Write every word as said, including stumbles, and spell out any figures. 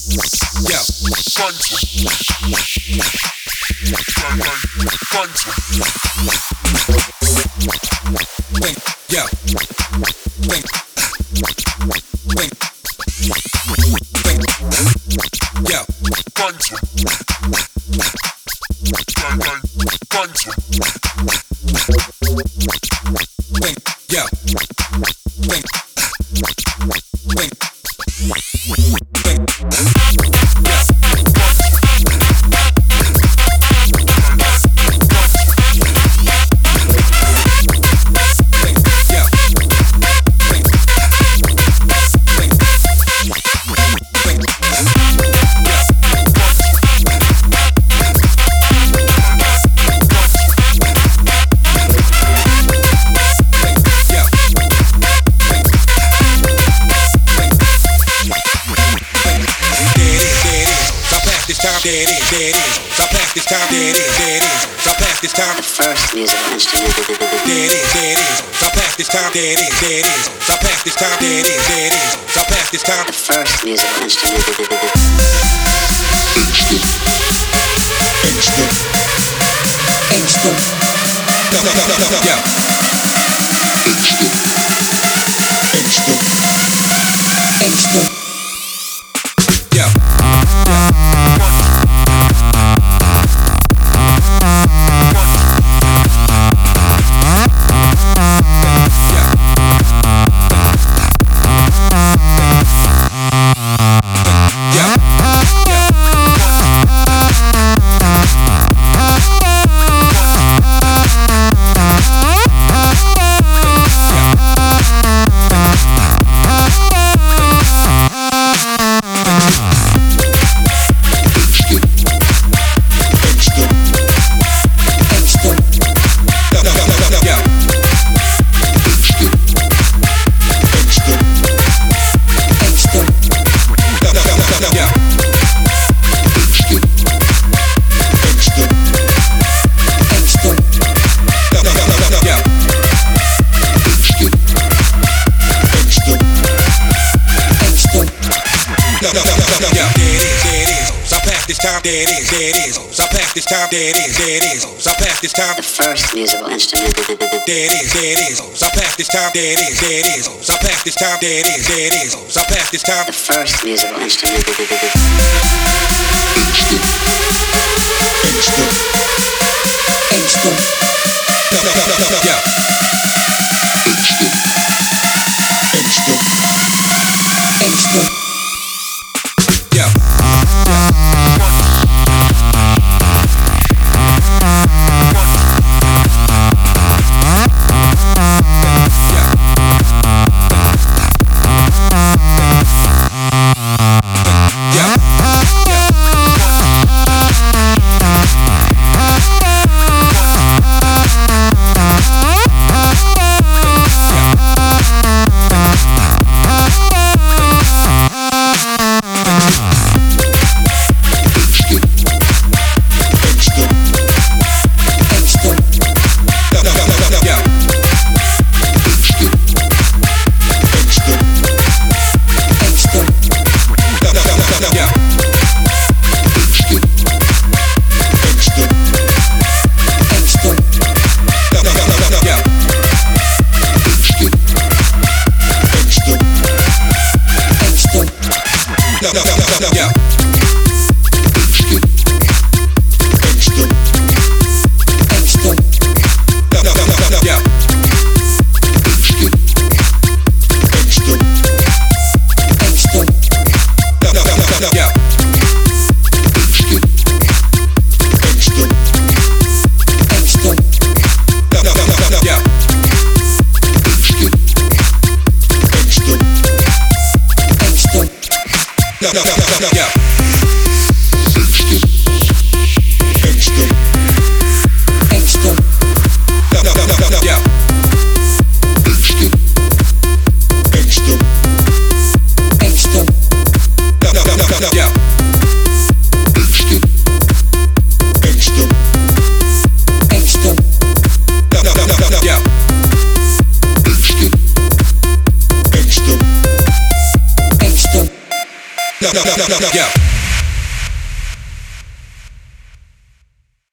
Yeah. Think, yeah. Think. Think. Think. Yeah. Think, yeah. Think. Think. There it is, there it is. So I pass this time, there it is, there it is. So I pass this time. The first musical instrument. There it is, there it is. So I pass this time, there it is, there it is. So I pass this time, there it is, there it is. So I pass this time. The first musical instrument. Instant. Instant. Instant. No, no, no, no, no, no. Yeah. Instant. Instant. Instant. Yeah. There it is, there it is. So I pass this time, there it is, there it is. So I pass this time. The first musical instrument. There it is, there it is. So I pass this time, there it is, there it is. So I pass this time, there it is, there it is. So I pass this time. The first musical instrument. Instant. Instant. Instant. No, no, no, no, no, no. Yeah. Instant. Instant. Instant. Yeah. No, no, no, no, no, no, yeah. Instant. Instant. Instant. No, no, no, no, no, no, yeah.